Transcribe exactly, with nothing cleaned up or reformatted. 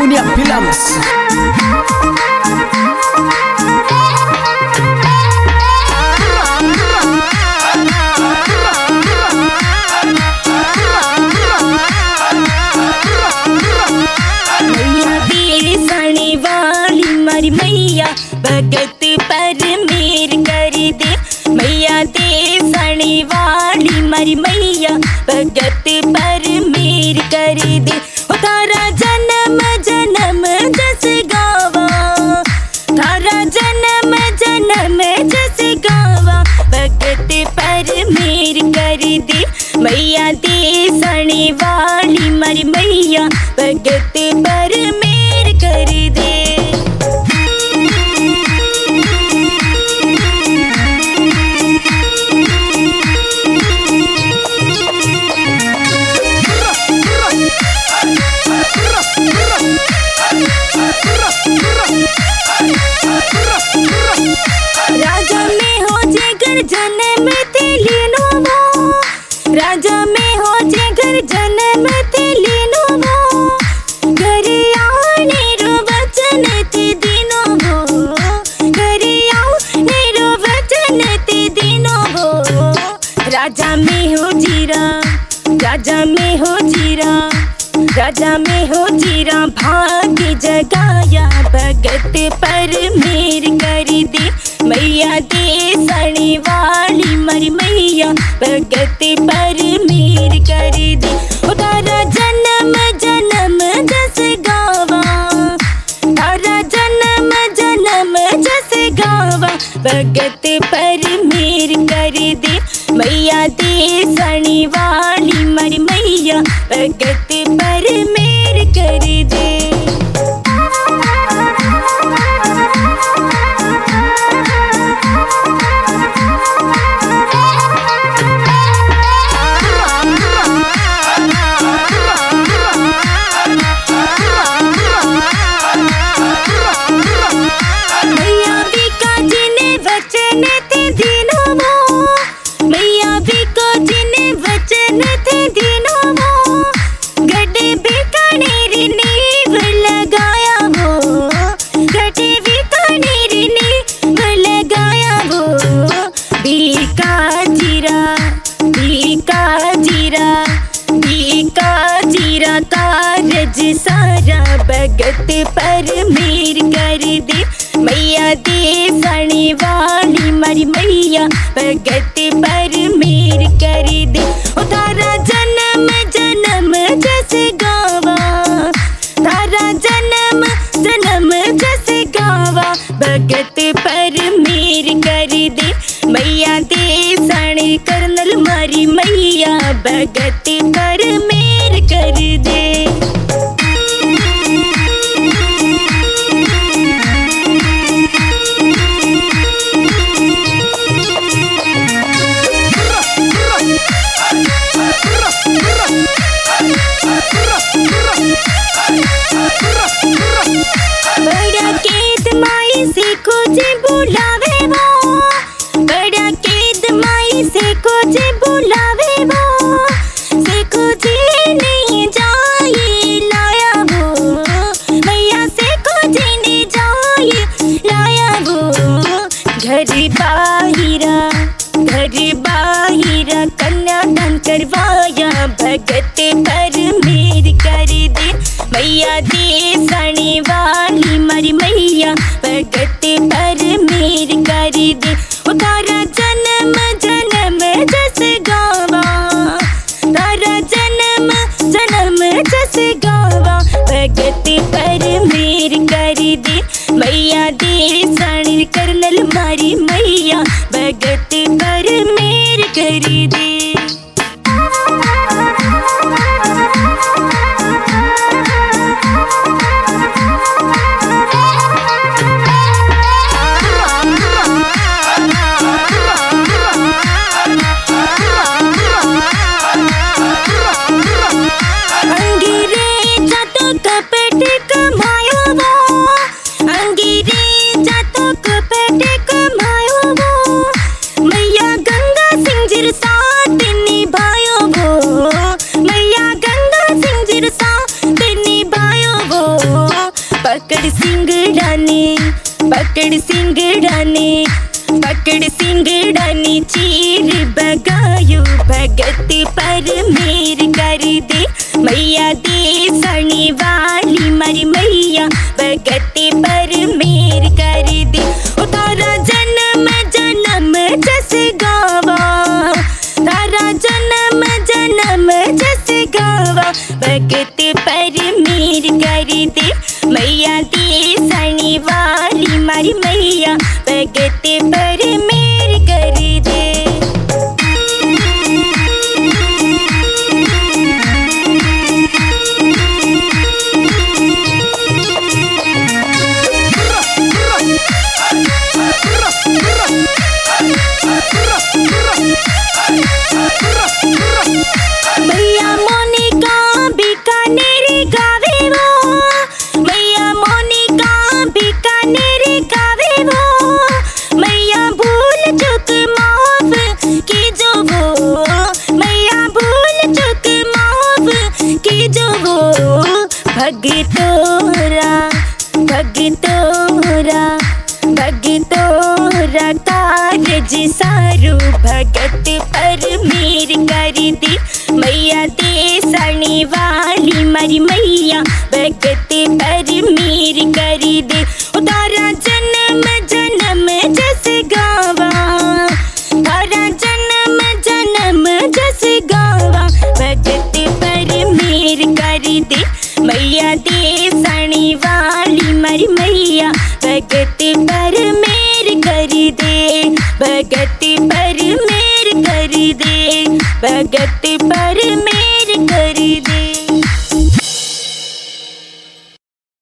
Dunia Films. भगत पर मेर कर दे मैया दे सणी वाली मरी मैया भगत पर मेर कर दे ओ तारा जन्म जन्म जस गावा तारा जन्म जन्म जस गावा भगत पर मेर कर दे मैया दे सणी वाली मरी मैया भगत पर मेर कर दे। राजा में हो जे घर जन्म ते लीनो वो राजा में हो जे घर जन्म ते लीनो वो घर आने रो वचन ते दिनो वो घर आने रो वचन ते दिनो वो राजा में हो जीरा राजा में हो जीरा राजा में हो जीरा भाग्य जगाया भगत पर मेर कर दे मैया दे सणी वाली मरी मैया भगत पर मेर कर दे ओ तारा जन्म जन्म जस गावा तारा जन्म जन्म जस गावा भगत पर मेर कर दे मैया दे सणी वाली मरी मैया भगत पर मेर कर दे। कारज सारा भगत पर मेर कर दे मैया दे सणी वाली मरी मैया भगत पर मेर कर दे ओ तारा जन्म जन्म जस गावा तारा जन्म जन्म जस गावा भगत पर मेर कर दे मैया दे सणी करनल मरी मैया भगत पर मेर कर दे। बड़ा केत माई से खोजे बुलावे वो बड़ा केत माई से खोजे बुलावे वो से खोजे नहीं जाए लाया वो मैया से खोजे नहीं जाए लाया वो घर बाहिरा घर बाहिरा कन्यादान करवाया भगत पर मेर कर दे मैया दे सणी वाली मरी मैया भगत पर मेर कर दे ओ तारा जन्म जन्म जस गावा तारा जन्म जन्म जस गावा भगत पर मेर कर दे मैया दे सणी करनल मारी मैया भगत पर मेर कर दे। पकड़ सिंगड़ा ने पकड़ सिंगड़ा ने चीर बगायो भगत पर मेर कर दे मैया दे सनी वाली मारी मैया भगत पर मेर कर दे ओ तारा जन्म जन्म जस गावा तारा जन्म जन्म जस गावा भगत पर मेर कर दे मैया दे सनी वाली मारी मैया भगत पर मेर कर दे। मैया मोनिका बीकानेर गावे वो मैया मोनिका बीकानेर गावे वो मैया भूल चुक माफ कीजो वो मैया भूल चुक माफ कीजो वो भगतोरा भगतोरा भगतोरा कारज सारू भगत पर मेर कर दे मैया दे सनी वाली मारी मैया भगत पर मेर कर दे ओ तारा जन्म जन्म जस गावा तारा जन्म जन्म जस गावा भगत पर मेर कर दे मैया दे सनी वाली मारी मैया भगत पर मेर कर दे भगत पर मेर कर दे भगत पर मेर कर दे।